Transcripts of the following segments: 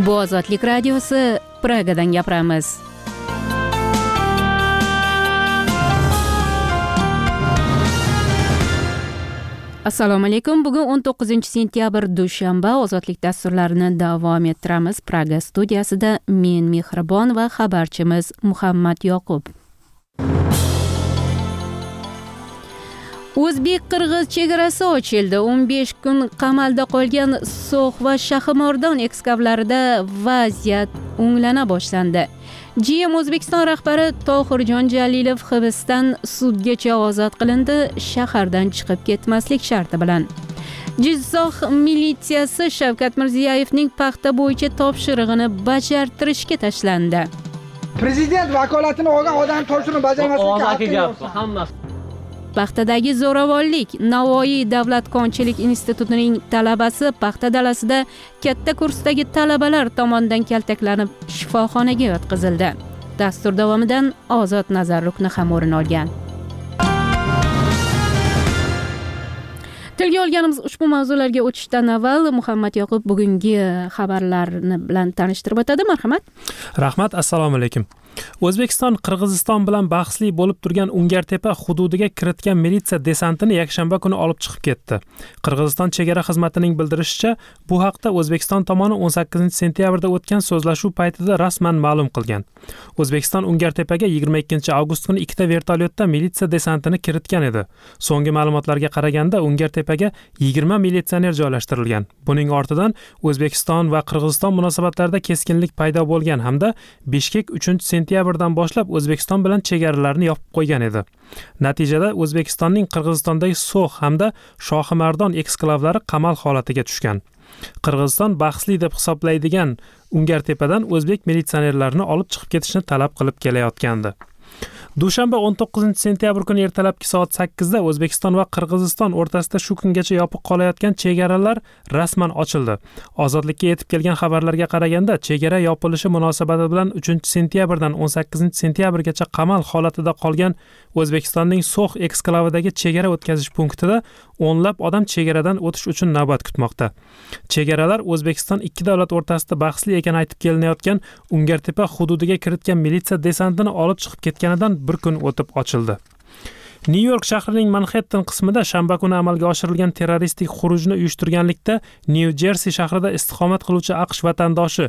Bu Ozodlik radiosi, Pragadan gapiramiz. Assalomu alaykum. Bugun 19-sentyabr dushanba. Ozodlik dasturlarini davom ettiramiz. Praga studiyasida men Mehribon va xabarchimiz Muhammad Yoqub. O'zbek-qirg'iz chegarasi ochildi. 15 kun qamalda qolgan So'x va Shahimordon eksklavlarida vaziyat o'nglana boshlandi. GM O'zbekiston rahbari Tohirjon Jalilov hibsdan sudgacha ozod qilindi, shahardan chiqib ketmaslik sharti bilan. Jizzax militsiyasi Shavkat Mirziyoyevning paxta bo'yicha topshirig'ini bajartirishga tashlandi. Prezident vakolatini olgan odam topshirig'ini bajarmaslikka hammasi. Paxtadagi zo'ravonlik. Navoiy davlat konchilik institutining talabasi paxta dalasida katta kursdagi talabalar tomonidan kaltaklanib shifoxonaga yotqizildi. Dastur davomidan Ozod nazar rukni ham o'rin olgan. Tilga olganimiz ushbu mavzularga o'tishdan avval Muhammad Yoqub bugungi xabarlarni bilan tanishtirib o'tadi. Marhamat. Rahmat, assalomu alaykum. O'zbekiston Qirg'iziston bilan bahsli bo'lib turgan Ungartepa hududiga kiritgan militsiya desantini yakshanba kuni olib chiqib ketdi. Qirg'iziston chegara xizmatining bildirishicha, bu haqda O'zbekiston tomoni 18-sentyabrda o'tgan so'zlashuv paytida rasman ma'lum qilgan. O'zbekiston Ungartepaga 22-avgust kuni ikkita vertolyotda militsiya desantini kiritgan edi. So'nggi ma'lumotlarga qaraganda Ungartepaga 20 militsioner joylashtirilgan. Buning ortidan O'zbekiston va Qirg'iziston munosabatlarida keskinlik paydo bo'lgan hamda Bishkek 3-sentyabrdan boshlab O'zbekiston bilan chegaralarni yopib qo'ygan edi. Natijada O'zbekistonning Qirg'izistondagi So'x hamda Shohimardon eksklavlari qamal holatiga tushgan. Qirg'iziston bahsli deb hisoblaydigan Ungartepadan o'zbek militsionerlarini olib chiqib ketishni talab qilib kelayotgandi. Dushanba 19-sentyabr kuni ertalabki soat 8 da O'zbekiston va Qirg'iziston o'rtasida shu kungacha yopiq qolayotgan chegaralar rasman ochildi. Ozodlikka yetib kelgan xabarlarga qaraganda, chegara yopilishi munosabati bilan 3-sentyabrdan 18-sentyabrgacha qamal holatida qolgan O'zbekistonning So'x eksklavidagi chegara o'tkazish punktida o'nlab odam chegaradan o'tish uchun navbat kutmoqda. Chegaralar O'zbekiston ikki davlat o'rtasida bahsli ekani aytib kelinayotgan Ungartepa hududiga kiritgan militsiya desantini olib chiqib ketganidan bir kun o'tib ochildi. New York shahrining Manhattan qismida shanba kuni amalga oshirilgan terroristik xurujni uyushtirganlikda New Jersey shahrida istiqomat qiluvchi AQSh vatandoshi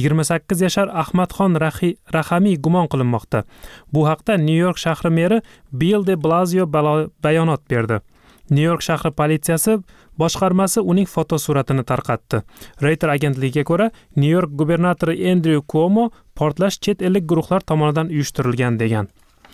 28 yashar Ahmadxon Rahamiy gumon qilinmoqda. Bu haqda New York shahri meri Bill de Blasio bayonot berdi. New York shahri politsiyasi boshqarmasi uning fotosuratini tarqatdi. Reuters agentligiga ko'ra, New York gubernatori Andrew Cuomo portlash chet ellik guruhlar tomonidan uyushtirilgan degan.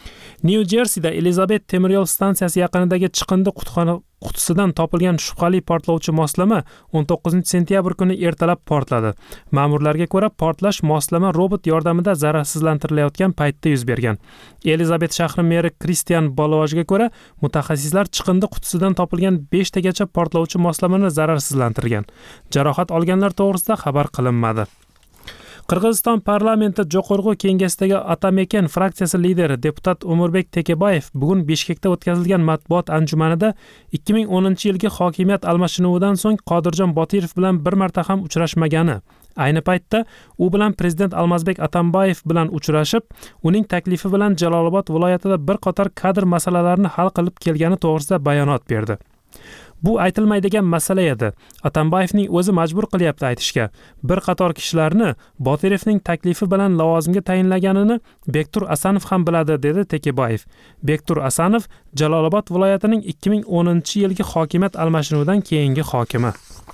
New Jerseyda Elizabeth temiryo'l stansiyasi yaqinidagi chiqindi qutisidan topilgan shubhali portlovchi moslama 19-sentyabr kuni ertalab portladi. Ma'murlarga ko'ra, portlash moslama robot yordamida zararsizlantirilayotgan paytda yuz bergan. Elizabeth shahri meri Kristian Bolovajga ko'ra, mutaxassislar chiqindi qutisidan topilgan 5 tagacha portlovchi moslamani zararsizlantirgan. Jarohat olganlar to'g'risida xabar qilinmadi. Qirg'iziston parlamenti Jo'qorg'u kengasidagi Atameken fraksiyasi lideri deputat Umurbek Tekebayev bugun Bishkekda o'tkazilgan matbuot anjumanida 2010-yilgi hokimiyat almashinuvidan so'ng Qodirjon Botirov bilan bir marta ham uchrashmagani, ayni paytda u bilan prezident Almazbek Atambayev bilan uchrashib, uning taklifi bilan Jalolobod viloyatida bir qator kadr masalalarini hal qilib kelgani to'g'risida bayonot berdi. Bu aytilmaydigan masala edi. Atambayevning o'zi majbur qilyapti aytishga. Bir qator kishilarni Botirovning taklifi bilan lavozimga tayinlaganini Bektur Asanov ham biladi, dedi Tekebayev. Bektur Asanov Jalolobod viloyatining 2010-yilgi hokimiyat almashinuvidan keyingi hokimi.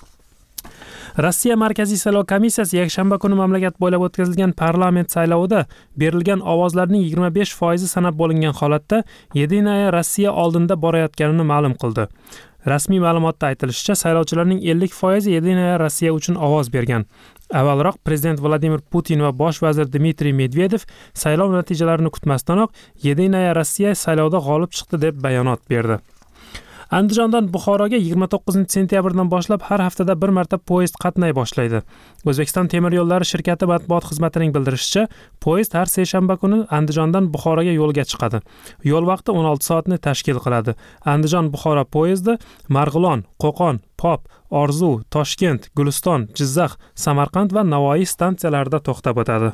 Rossiya Markaziy saylov komissiyasi yakshanba kuni mamlakat bo'ylab o'tkazilgan parlament saylovida berilgan ovozlarning 25% sanab bo'lingan holatda Yedinaya Rossiya oldinda borayotganini ma'lum qildi. Rasmiy ma'lumotda aytilishicha, saylovchilarning 50% Yedinaya Rossiya uchun ovoz bergan. Avvalroq prezident Vladimir Putin va bosh vazir Dmitriy Medvedev saylov natijalarini kutmasdanoq Yedinaya Rossiya saylovda g'olib chiqdi deb bayonot berdi. Andijondan Buxoroga 29-sentyabrdan boshlab har haftada bir marta poyezd qatnay boshlaydi. O'zbekiston temir yo'llari shirkati matbuot xizmatining bildirishicha, poyezd har seshanba kuni Andijondan Buxoroga yo'lga chiqadi. Yo'l vaqti 16 soatni tashkil qiladi. Andijon-Buxoro poyezdi Marg'ilon, Qo'qon, Pop, Orzu, Toshkent, Guliston, Jizzax, Samarqand va Navoiy stansiyalarida to'xtab o'tadi.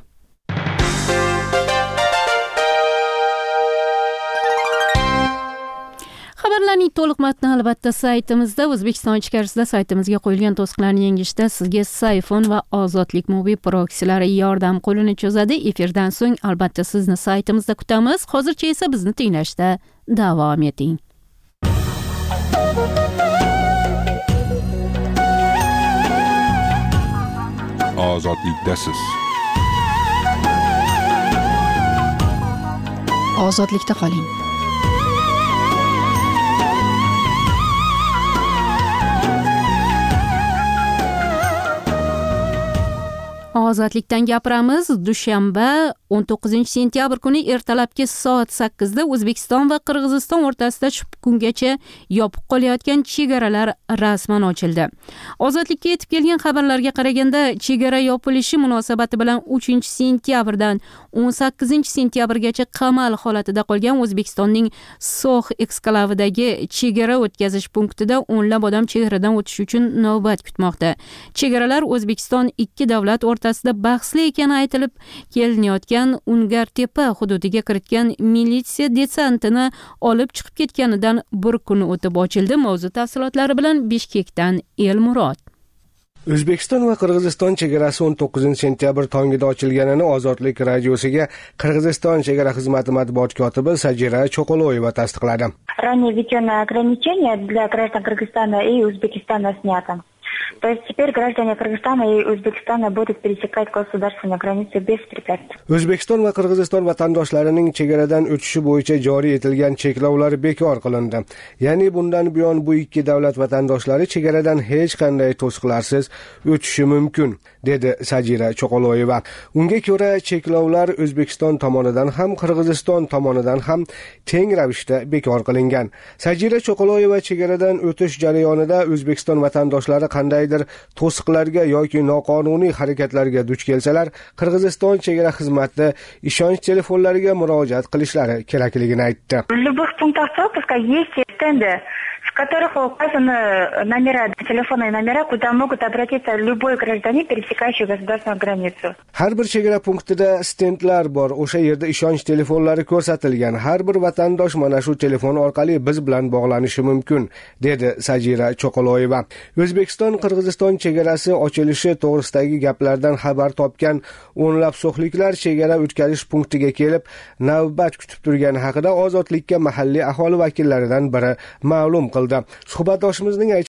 Xabarlarning to'liq matni albatta saytimizda, O'zbekiston ichkarisida saytimizga qo'yilgan to'siqlarni yengishda sizga Sayfon va Ozodlik mobil proksilari yordam qo'lini cho'zadi. Efirdan so'ng albatta sizni saytimizda kutamiz. Hozircha esa bizni tinglashda davom eting. Ozodlikdasiz. Ozodlikda qoling. Ozodlikdan gapiramiz. Dushanba 19-sentyabr kuni ertalabki soat 8 da O'zbekiston va Qirg'iziston o'rtasida shu kungacha yopiq qolayotgan chegaralar rasman ochildi. Ozodlikka yetib kelgan xabarlarga qaraganda, chegara yopilishi munosabati bilan 3-sentyabrdan 18-sentyabrgacha qamal holatida qolgan O'zbekistonning So'x ekskalavidagi chegara o'tkazish punktida o'nlab odam chegaradan o'tish uchun navbat kutmoqda. Chegaralar O'zbekiston ikki davlat o'rtasida bahsli ekani aytilib kelinayotgan Ungartepa hududiga kiritgan militsiya desantini olib chiqib ketganidan bir kun o'tib ochildi. Mavzu tafsilotlari bilan Bishkekdan Elmurod. O'zbekiston va Qirg'iziston chegarasi 19-sentyabr tongida ochilganini Ozodlik radiosiga Qirg'iziston chegara xizmati matbuot kotibi Sajira Cho'qoloyeva tasdiqladi. Ранее введенное ограничение для граждан Кыргызстана и Узбекистана снято. То есть теперь граждане Кыргызстана и Узбекистана будут пересекать государственную границу без препятствий. O'zbekiston va Qirg'iziston vatandoshlarining chegaradan o'tishi bo'yicha joriy etilgan cheklovlar bekor qilindi. Ya'ni bundan buyon bu ikki davlat vatandoshlari chegaradan hech qanday to'siqlarsiz o'tishi mumkin, dedi Sajira Cho'qoloyeva. Unga ko'ra, cheklovlar O'zbekiston tomonidan ham Qirg'iziston tomonidan ham teng ravishda bekor qilingan. Sajira Cho'qoloyeva chegaradan o'tish jarayonida O'zbekiston vatandoshlari qandaydir to'siqlarga yoki noqonuniy harakatlarga duch kelsalar, Qirg'iziston chegara xizmati ishonch telefonlariga murojaat qilishlari kerakligini aytdi. В любых пунктах пропуска есть стенды, в которых указаны номера, телефонные номера, куда могут обратиться любой гражданин, пересекающий государственную границу. Har bir chegara punktida stendlar bor. O'sha yerda ishonch telefonlari ko'rsatilgan. Har bir vatandosh mana shu telefon orqali biz bilan bog'lanishi mumkin, dedi Sajira Cho'qoloyeva. O'zbekiston Qirg'iziston chegarasi ochilishi to'g'risidagi gaplardan xabar topgan o'nlab so'xliklar chegara o'tkazish punktiga kelib, navbat kutib turgani haqida Ozodlikka mahalliy aholi vakillaridan biri ma'lum qildi. Suhbatdoshimizning